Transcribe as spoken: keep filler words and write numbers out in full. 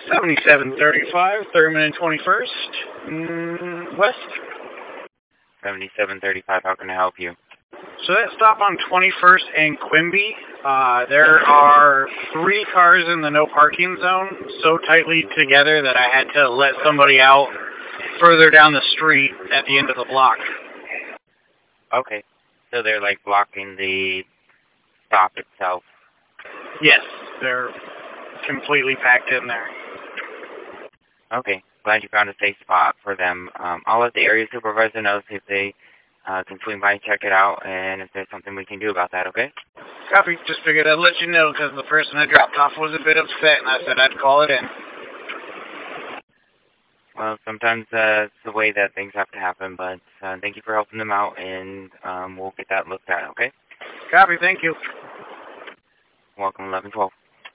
seventy-seven thirty-five, Thurman and twenty-first, mm, West. seventy-seven thirty-five, how can I help you? So that stop on twenty-first and Quimby, uh, there are three cars in the no parking zone so tightly together that I had to let somebody out further down the street at the end of the block. Okay, so they're like blocking the stop itself. Yes, they're completely packed in there. Okay, glad you found a safe spot for them. Um, I'll let the area supervisor know if they uh, can swing by and check it out, and if there's something we can do about that, okay? Copy. Just figured I'd let you know because the person I dropped off was a bit upset, and I said I'd call it in. Well, sometimes uh, it's the way that things have to happen, but uh, thank you for helping them out, and um, we'll get that looked at, okay? Copy. Thank you. Welcome, eleven twelve.